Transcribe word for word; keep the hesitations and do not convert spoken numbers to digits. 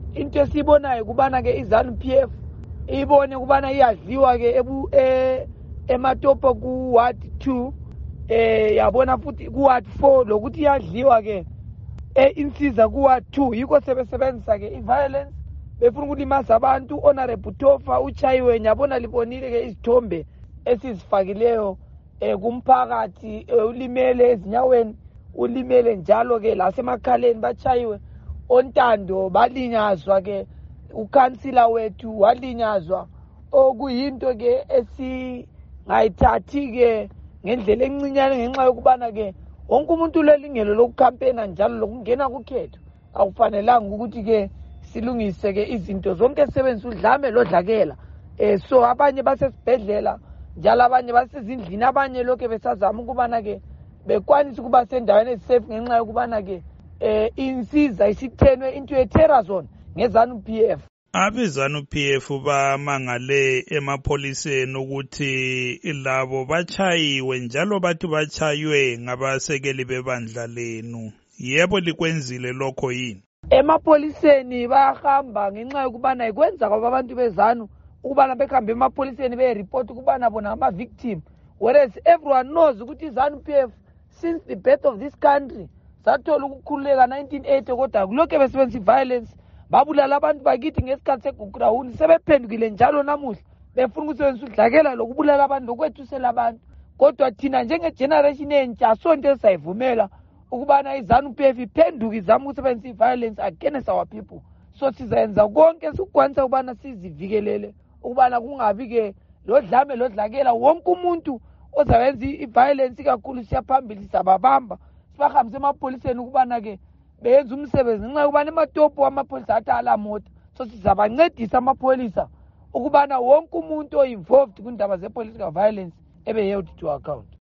into esibonayo kubana ke iZANU P F ibone kubana iyadliwa ke ebu e ematopo ku ward two eh yabona futhi ku ward four lokuthi iyadliwa ke einsiza ku ward two yiko sebesebenzisa ke iviolence befuna ukulimaza abantu. Honorable Tofa uchayiwe nyabona libonile ke izithombe esizifakileyo eh kumphakathi ulimele ezinyaweni ulimele njalo ke lasemakhaleni bachayiwe. Ontando balinyazwa ke ukansila wethu walinyazwa okuyinto ke esingayithathi ke ngendlela encinyane ngenxa yokubana ke wonke umuntu lelingelo lokukampena njalo lokungena kukhetho akufanelanga ukuthi ke silungise ke izinto zonke sebenzisa udlame lodlakela eh so abanye basesibhedlela njalo abanye basezindlini abanye lokho besazama ukubana ke bekwanisa ukuba sendaweni esafe ngenxa yokubana ke eh insiza isithenwe into ye terror zone ngeZANU P F. AbeZANU P F bamangale emapholiseni ukuthi labo bachayiwe njalo bathi bachaywe ngabasekeli bebandla lenu. Yebo likwenzile lokho yini? Emapholiseni bayahamba ngenxa yokubana ikwenza kwabantu beZANU ukubana bekhamba emapholiseni be-report ukubana bona ama victim, whereas everyone knows ukuthi iZANU P F since the birth of this country sathola ukukhululeka nineteen eighty kodwa kulokho besebenzisa violence babulala abantu bakithi ngesikhathi segugrawuni sebephendukile njalo namuhla befuna ukusebenzisa udlakela lokubulala abantu lokwethusela abantu. Kodwa thina njengegeneration entsha sonke esayivumela ukubana iZANU P F iphenduke izama ukusebenzisa iviolence against our people. So sizayenza konke sikukwanisa ukubana sizivikelele ukubana kungabi ke lodlame lodlakela wonke umuntu ozawenza iviolence kakhulu siyaphambili sababamba sibahambise emapholiseni ukubana ke beyenza umsebenzi ngenxa yokubana ematopo amapholisa athi alamoto. So sizabancedisa amapholisa ukubana wonke umuntu o-involved kundaba ze-political violence ebe held to account.